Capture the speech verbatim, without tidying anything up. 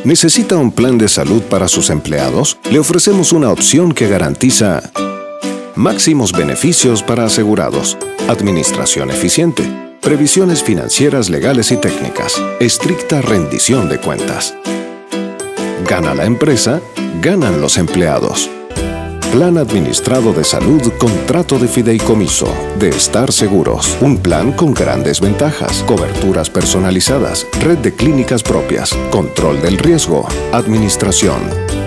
¿Necesita un plan de salud para sus empleados? Le ofrecemos una opción que garantiza máximos beneficios para asegurados, administración eficiente, previsiones financieras legales y técnicas, estricta rendición de cuentas. Gana la empresa, ganan los empleados. Plan Administrado de Salud con trato de fideicomiso de Estar Seguros. Un plan con grandes ventajas, coberturas personalizadas, red de clínicas propias, control del riesgo, administración.